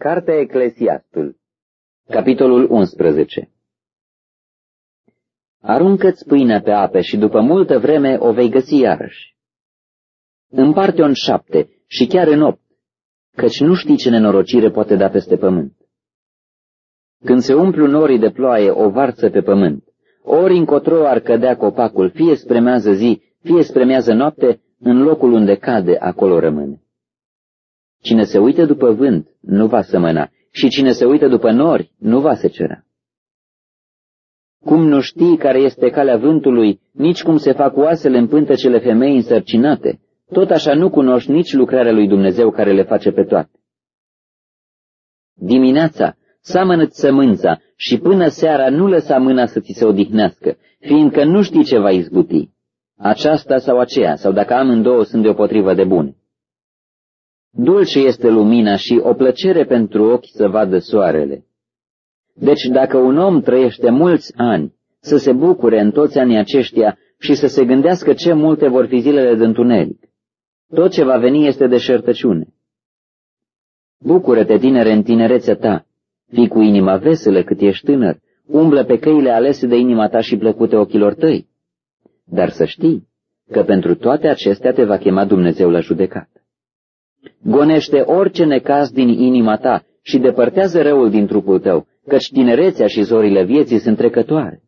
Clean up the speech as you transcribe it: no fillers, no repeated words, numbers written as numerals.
Cartea Eclesiastul, capitolul 11. Aruncă-ți pâinea pe ape și după multă vreme o vei găsi iarăși. Împarte-o în 7 și chiar în 8, căci nu știi ce nenorocire poate da peste pământ. Când se umplu norii de ploaie, o varsă pe pământ, ori încotro ar cădea copacul, fie spre mează zi, fie spre mează noapte, în locul unde cade, acolo rămâne. Cine se uită după vânt nu va sămăna și cine se uită după nori nu va secera. Cum nu știi care este calea vântului, nici cum se fac oasele în pântecele femeii însărcinate, tot așa nu cunoști nici lucrarea lui Dumnezeu care le face pe toate. Dimineața seamănă-ți sămânța și până seara nu lăsa mâna să ți se odihnească, fiindcă nu știi ce va izbuti, aceasta sau aceea, sau dacă amândouă sunt deopotrivă de bune. Dulce este lumina și o plăcere pentru ochi să vadă soarele. Deci dacă un om trăiește mulți ani, să se bucure în toți anii aceștia și să se gândească ce multe vor fi zilele de întuneric. Tot ce va veni este deșertăciune. Bucură-te, tinere, în tinerețea ta, fii cu inima veselă cât ești tânăr, umblă pe căile alese de inima ta și plăcute ochilor tăi. Dar să știi că pentru toate acestea te va chema Dumnezeu la judecată. Gonește orice necaz din inima ta și depărtează răul din trupul tău, căci tinerețea și zorile vieții sunt trecătoare.